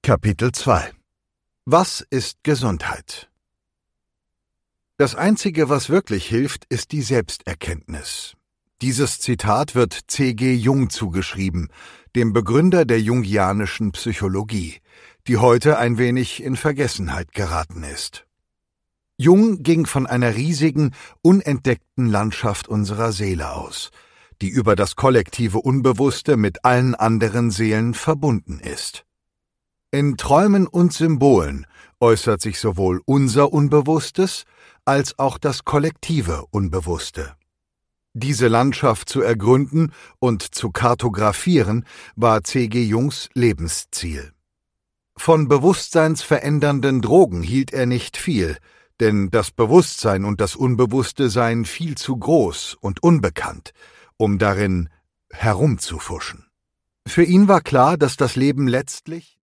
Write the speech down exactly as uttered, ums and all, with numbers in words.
Kapitel zwei. Was ist Gesundheit? Das Einzige, was wirklich hilft, ist die Selbsterkenntnis. Dieses Zitat wird C G Jung zugeschrieben, dem Begründer der jungianischen Psychologie, die heute ein wenig in Vergessenheit geraten ist. Jung ging von einer riesigen, unentdeckten Landschaft unserer Seele aus, die über das kollektive Unbewusste mit allen anderen Seelen verbunden ist. In Träumen und Symbolen äußert sich sowohl unser Unbewusstes als auch das kollektive Unbewusste. Diese Landschaft zu ergründen und zu kartografieren war C G Jungs Lebensziel. Von bewusstseinsverändernden Drogen hielt er nicht viel, denn das Bewusstsein und das Unbewusste seien viel zu groß und unbekannt, um darin herumzufuschen. Für ihn war klar, dass das Leben letztlich